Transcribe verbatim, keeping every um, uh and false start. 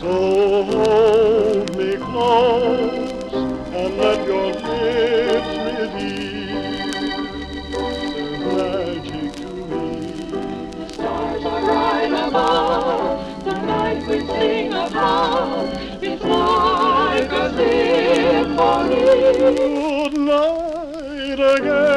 So hold me close and let your lips reveal their magic to me. The stars are right above, the night we sing above. It's like a symphony. Good night again.